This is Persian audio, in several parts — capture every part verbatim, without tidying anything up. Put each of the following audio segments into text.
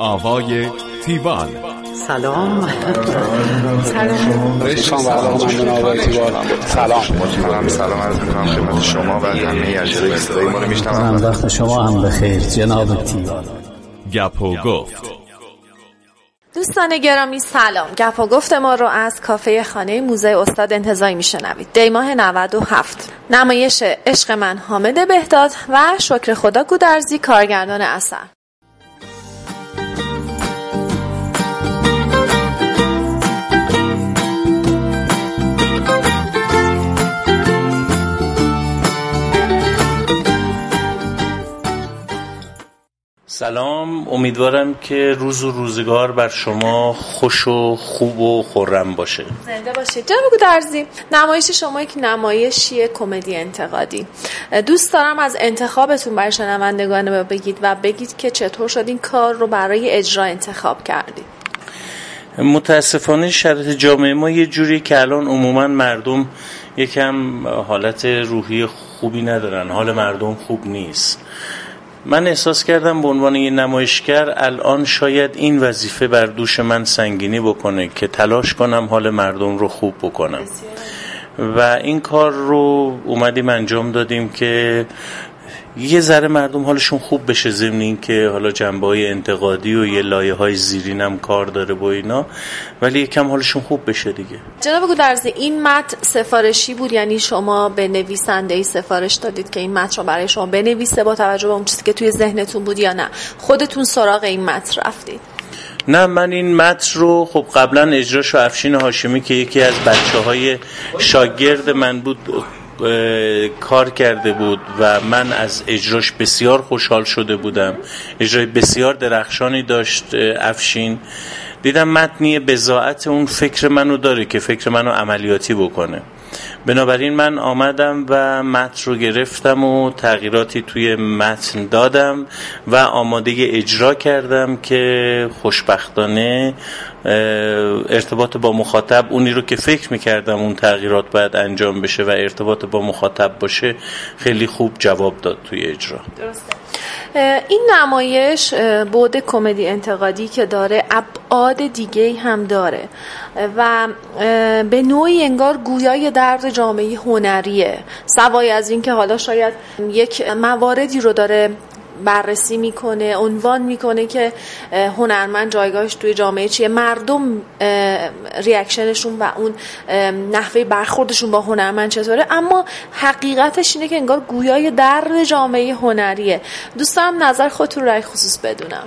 آوای تیوان. سلام. سلام. سلام. سلام. سلام عرض می‌کنم خدمت شما و همه اجرای صدای ما رو میشنوم. وقت شما هم بخیر جناب تیوان. گپ و گفت. دوستان گرامی سلام. گپ و گفت ما رو از کافه خانه موزه استاد انتزاعی میشنوید. دی ماه نود و هفت. نمایش عشق من حامد بهداد و شکر خدا گودرزی کارگردان اثر. سلام، امیدوارم که روز و روزگار بر شما خوش و خوب و خرم باشه. زنده باشید. جناب گودرزی، نمایش شما یک نمایشیه کمدی انتقادی. دوست دارم از انتخابتون برای شنوندگان بگید و بگید که چطور شد این کار رو برای اجرا انتخاب کردید. متاسفانه شرایط جامعه ما یه جوری که الان عموما مردم یکم حالت روحی خوبی ندارن، حال مردم خوب نیست. من احساس کردم به عنوان یه نمایشگر الان شاید این وظیفه بر دوش من سنگینی بکنه که تلاش کنم حال مردم رو خوب بکنم و این کار رو اومدیم انجام دادیم که یه ذره مردم حالشون خوب بشه، ضمن این که حالا جنبه‌های انتقادی و یه لایه‌های زیرین هم کار داره با اینا، ولی یکم حالشون خوب بشه دیگه. جناب گودرزی، این متن سفارشی بود؟ یعنی شما به نویسنده‌ای سفارش دادید که این متن رو برای شما بنویسه با توجه به اون چیزی که توی ذهنتون بود، یا نه خودتون سراغ این متن رفتید؟ نه، من این متن رو خب قبلا اجراشو افشین هاشمی که یکی از بچه‌های شاگرد من بود کار کرده بود و من از اجراش بسیار خوشحال شده بودم. اجرای بسیار درخشانی داشت افشین. دیدم متنی بضاعت اون فکر منو داره که فکر منو عملیاتی بکنه. بنابراین من آمدم و متن رو گرفتم و تغییراتی توی متن دادم و آماده اجرا کردم که خوشبختانه ارتباط با مخاطب، اونی رو که فکر میکردم اون تغییرات باید انجام بشه و ارتباط با مخاطب باشه، خیلی خوب جواب داد توی اجرا. درسته. این نمایش بعد کمدی انتقادی که داره ابعاد دیگه هم داره و به نوعی انگار گویای درد جامعه هنریه، سوای از این که حالا شاید یک مواردی رو داره بررسی میکنه، عنوان میکنه که هنرمند جایگاهش توی جامعه چیه، مردم ریاکشنشون و اون نحوه برخوردشون با هنرمند چطوره، اما حقیقتش اینه که انگار گویای درد جامعه هنریه. دوست دارم نظر خودتون رو خصوص بدونم.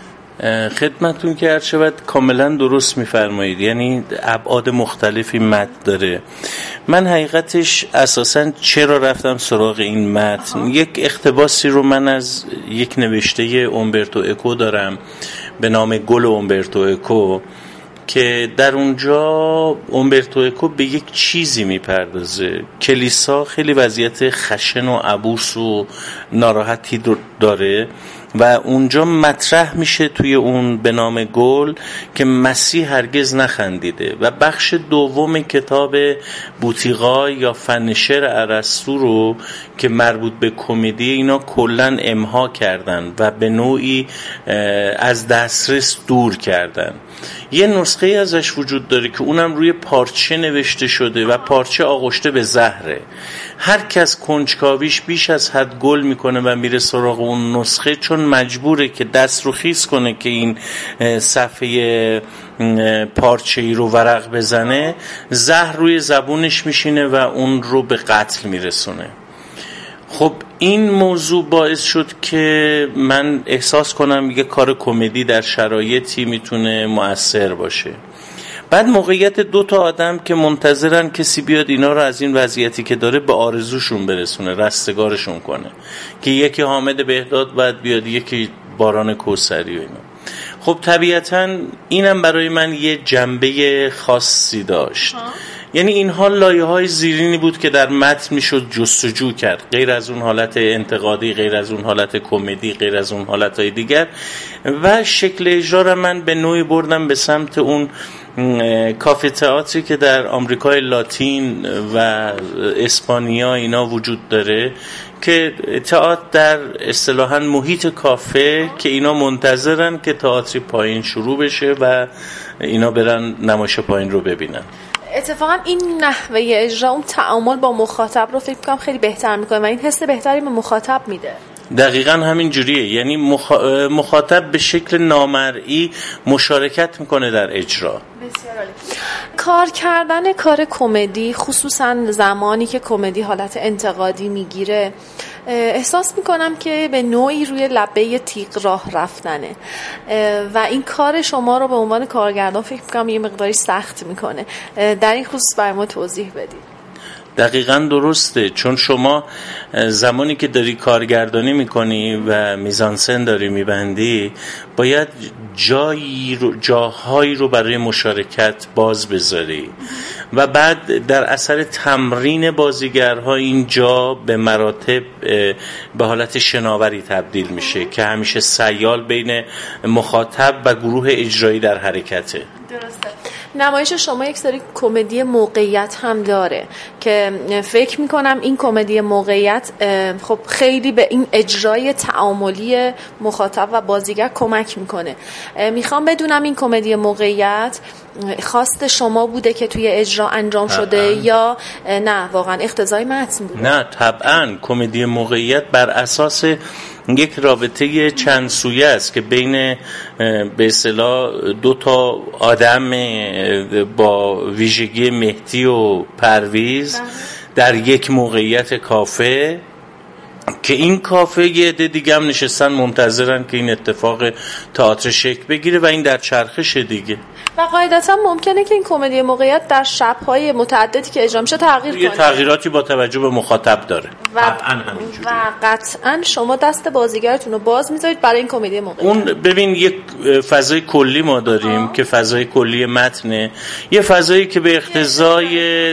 خدمتون که هر شود کاملا درست میفرمایید، یعنی ابعاد مختلفی متن داره. من حقیقتش اساساً چرا رفتم سراغ این متن، یک اقتباسی رو من از یک نوشته اومبرتو اکو دارم به نام گل اومبرتو اکو که در اونجا اومبرتو اکو به یک چیزی میپردازه. کلیسا خیلی وضعیت خشن و عبوس و ناراحتی داره و اونجا مطرح میشه توی اون به نام گل که مسیح هرگز نخندیده و بخش دوم کتاب بوتیقای یا فن شعر ارسطو رو که مربوط به کمدی اینا کلن امها کردن و به نوعی از دسترس دور کردن. یه نسخه ازش وجود داره که اونم روی پارچه نوشته شده و پارچه آغشته به زهره. هر کس کنجکاویش بیش از حد گل میکنه و میره سراغ اون نسخه، چون مجبوره که دست رو خیس کنه که این صفحه پارچه ای رو ورق بزنه، زهر روی زبونش میشینه و اون رو به قتل میرسونه. خب این موضوع باعث شد که من احساس کنم یه کار کمدی در شرایطی میتونه مؤثر باشه. بعد موقعیت دو تا آدم که منتظرن کسی بیاد اینا رو از این وضعیتی که داره به آرزوشون برسونه، رستگارشون کنه، که یکی حامد بهداد باید بیاد، یکی باران کوثری و اینا. خب طبیعتاً اینم برای من یه جنبه خاصی داشت. یعنی اینها لایه‌های زیرینی بود که در متن میشد جستجو کرد، غیر از اون حالت انتقادی، غیر از اون حالت کمدی، غیر از اون حالتهای دیگر، و شکل اجرا را من به نوعی بردم به سمت اون کافه تئاتری که در آمریکای لاتین و اسپانیا اینا وجود داره که تئاتر در اصطلاحاً محیط کافه که اینا منتظرن که تئاتری پایین شروع بشه و اینا برن نمایش پایین رو ببینن. اتفاقا این نحوه اجرا اون تعامل با مخاطب رو فکر کنم خیلی بهتر میکنه و این حس بهتری به مخاطب میده. دقیقاً همین جوریه، یعنی مخاطب به شکل نامرئی مشارکت میکنه در اجرا. بسیار عالی. کار کردن کار کمدی، خصوصا زمانی که کمدی حالت انتقادی میگیره، احساس میکنم که به نوعی روی لبه تیغ راه رفتنه و این کار شما رو به عنوان کارگردان فکر میکنم یه مقداری سخت میکنه. در این خصوص برای ما توضیح بدید. دقیقاً درسته، چون شما زمانی که داری کارگردانی میکنی و میزانسن داری میبندی باید جایی رو جاهایی رو برای مشارکت باز بذاری و بعد در اثر تمرین بازیگرها این جا به مراتب به حالت شناوری تبدیل میشه که همیشه سیال بین مخاطب و گروه اجرایی در حرکته. درسته. نمایش شما یک سری کمدی موقعیت هم داره که فکر میکنم این کمدی موقعیت خب خیلی به این اجرای تعاملی مخاطب و بازیگر کمک میکنه. میخوام بدونم این کمدی موقعیت خواست شما بوده که توی اجرا انجام شده یا نه واقعا اقتضای متن بوده؟ نه طبعا کمدی موقعیت بر اساس یک رابطه چند سویه است که بین به اصطلاح دو تا آدم با ویژگی مهدی و پرویز در یک موقعیت کافه که این کافه یه عده دیگه هم نشستن منتظرن که این اتفاق تئاتر شکل بگیره و این در چرخش دیگه. و قاعدتا ممکنه که این کمدی موقعیت در شب‌های متعددی که اجرا میشه تغییر کنه. یه تغییراتی با توجه به مخاطب داره. و قطعاً و قطعاً شما دست بازیگرتون رو باز میذارید برای این کمدی موقعیت. اون ببین یک فضای کلی ما داریم آه. که فضای کلی متنه، یه فضایی که به اقتضای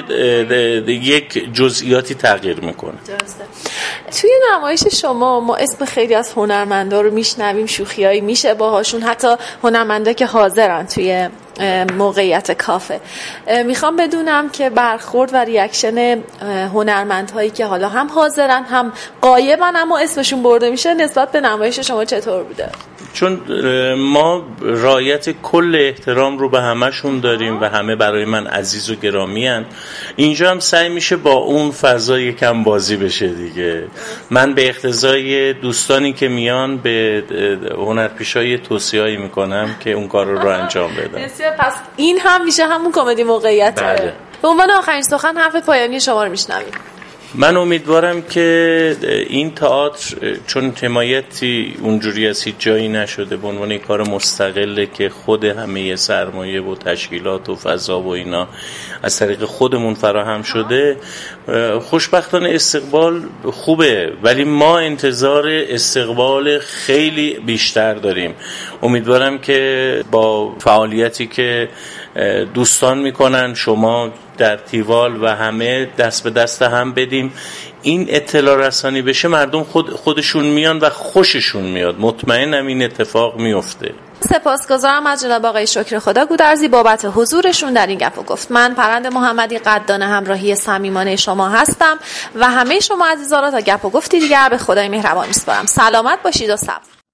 یک جزئیاتی تغییر میکنه. درسته. توی نمایش شما ما اسم خیلی از هنرمندا رو میشنویم، شوخیایی میشه باهاشون، حتی هنرمندا که حاضرن توی موقعیت کافه. میخوام بدونم که برخورد و ریاکشن هنرمندهایی که حالا هم حاضرن هم غایبن اما اسمشون برده میشه نسبت به نمایش شما چطور بوده؟ چون ما رعایت کل احترام رو به همشون داریم و همه برای من عزیز و گرامی هن. اینجا هم سعی میشه با اون فضا یکم بازی بشه دیگه. من به اقتضای دوستانی که میان به هنرپیشای توصیه‌ای میکنم که اون کار رو انجام بدن. پس این هم میشه همون کمدی موقعیت. بله. به عنوان آخرین سخن حرف پایانی شما رو میشنویم. من امیدوارم که این تئاتر چون حمایتی اونجوری از هیچ جایی نشده به عنوان کار مستقله که خود همه سرمایه و تشکیلات و فضا و اینا از طریق خودمون فراهم شده، خوشبختانه استقبال خوبه، ولی ما انتظار استقبال خیلی بیشتر داریم. امیدوارم که با فعالیتی که دوستان میکنن شما در تیوال و همه دست به دست هم بدیم این اطلاع رسانی بشه، مردم خود خودشون میان و خوششون میاد. مطمئنم این اتفاق میفته. سپاسگزارم از جناب آقای شکر خدا گودرزی بابت حضورشون در این گپ و گفت. من پرند محمدی قدردان همراهی صمیمانه شما هستم و همه شما عزیزان را تا گپ و گفتی دیگر به خدای مهربان میسپارم. سلامت باشید و صبر.